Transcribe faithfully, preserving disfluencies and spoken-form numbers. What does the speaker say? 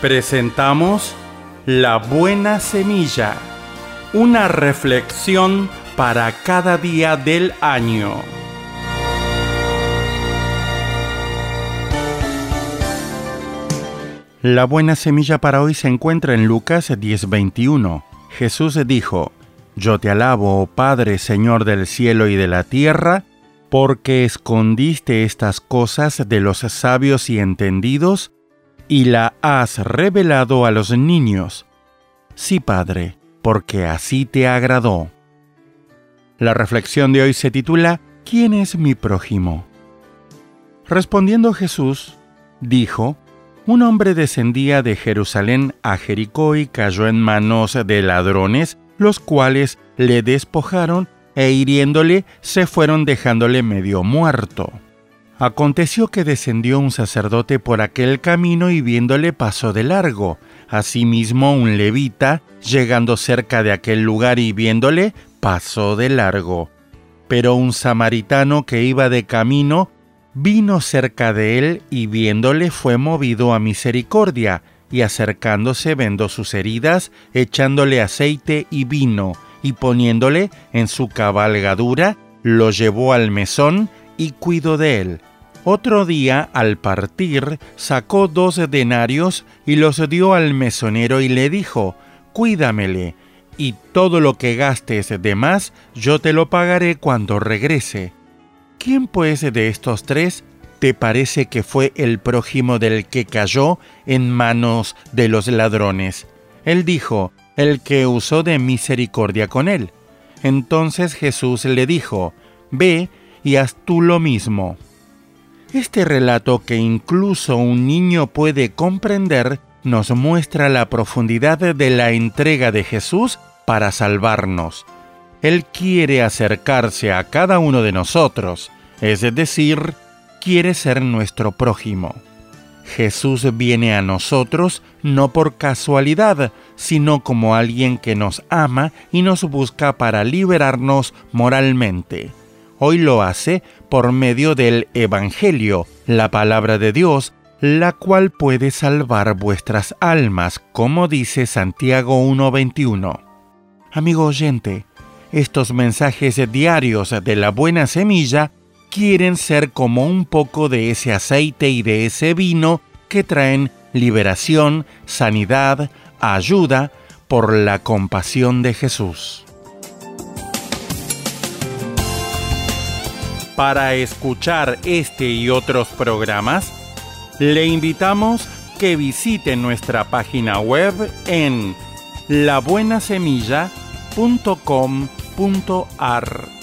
Presentamos La Buena Semilla, una reflexión para cada día del año. La buena semilla para hoy se encuentra en Lucas diez veintiuno. Jesús dijo: Yo te alabo, oh Padre, Señor del cielo y de la tierra, porque escondiste estas cosas de los sabios y entendidos, y la has revelado a los niños. Sí, Padre, porque así te agradó. La reflexión de hoy se titula ¿Quién es mi prójimo? Respondiendo Jesús, dijo: Un hombre descendía de Jerusalén a Jericó y cayó en manos de ladrones, los cuales le despojaron e hiriéndole se fueron dejándole medio muerto. Aconteció que descendió un sacerdote por aquel camino y viéndole pasó de largo. Asimismo un levita, llegando cerca de aquel lugar y viéndole, pasó de largo. Pero un samaritano que iba de camino vino cerca de él y viéndole fue movido a misericordia, y acercándose vendó sus heridas, echándole aceite y vino, y poniéndole en su cabalgadura, lo llevó al mesón y cuidó de él. Otro día, al partir, sacó dos denarios y los dio al mesonero y le dijo: Cuídamele, y todo lo que gastes de más, yo te lo pagaré cuando regrese. ¿Quién pues de estos tres te parece que fue el prójimo del que cayó en manos de los ladrones? Él dijo: el que usó de misericordia con él. Entonces Jesús le dijo: Ve y haz tú lo mismo. Este relato, que incluso un niño puede comprender, nos muestra la profundidad de la entrega de Jesús para salvarnos. Él quiere acercarse a cada uno de nosotros, es decir, quiere ser nuestro prójimo. Jesús viene a nosotros no por casualidad, sino como alguien que nos ama y nos busca para liberarnos moralmente. Hoy lo hace por medio del Evangelio, la palabra de Dios, la cual puede salvar vuestras almas, como dice Santiago uno veintiuno. Amigo oyente, estos mensajes diarios de la buena semilla quieren ser como un poco de ese aceite y de ese vino que traen liberación, sanidad, ayuda por la compasión de Jesús. Para escuchar este y otros programas, le invitamos que visite nuestra página web en la buena semilla punto com punto a r.